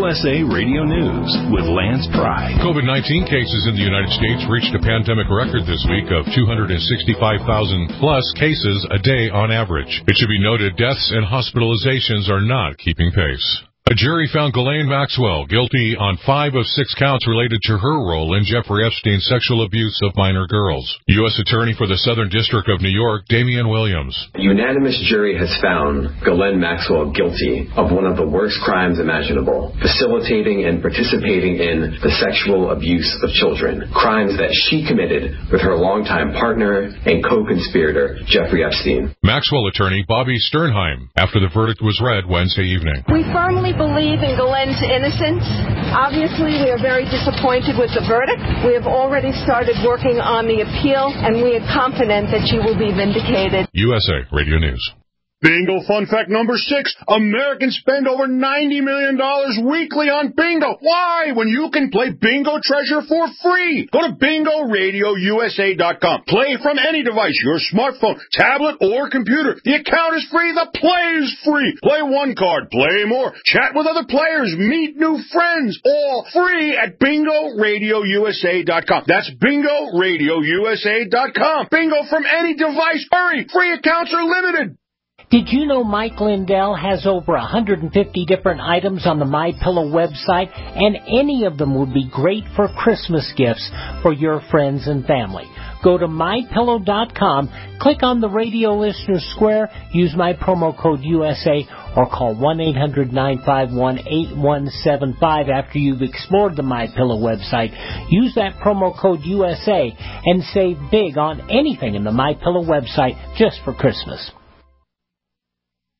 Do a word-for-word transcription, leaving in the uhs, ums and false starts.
S A Radio News with Lance Pry. COVID nineteen cases in the United States reached a pandemic record this week of two hundred sixty-five thousand plus cases a day on average. It should be noted deaths and hospitalizations are not keeping pace. A jury found Ghislaine Maxwell guilty on five of six counts related to her role in Jeffrey Epstein's sexual abuse of minor girls. U S Attorney for the Southern District of New York, Damian Williams. A unanimous jury has found Ghislaine Maxwell guilty of one of the worst crimes imaginable, facilitating and participating in the sexual abuse of children, crimes that she committed with her longtime partner and co-conspirator, Jeffrey Epstein. Maxwell attorney Bobby Sternheim, after the verdict was read Wednesday evening. We firmly believe in Ghislaine's innocence. Obviously, we are very disappointed with the verdict. We have already started working on the appeal, and we are confident that she will be vindicated. U S A Radio News. Bingo fun fact number six. Americans spend over ninety million dollars weekly on bingo. Why? When you can play Bingo Treasure for free. Go to bingo radio u s a dot com. Play from any device, your smartphone, tablet, or computer. The account is free. The play is free. Play one card. Play more. Chat with other players. Meet new friends. All free at bingo radio u s a dot com. That's bingo radio u s a dot com. Bingo from any device. Hurry. Free accounts are limited. Did you know Mike Lindell has over one hundred fifty different items on the MyPillow website, and any of them would be great for Christmas gifts for your friends and family? Go to my pillow dot com, click on the Radio Listener Square, use my promo code U S A, or call one eight hundred nine five one eight one seven five after you've explored the MyPillow website. Use that promo code U S A and save big on anything in the MyPillow website just for Christmas.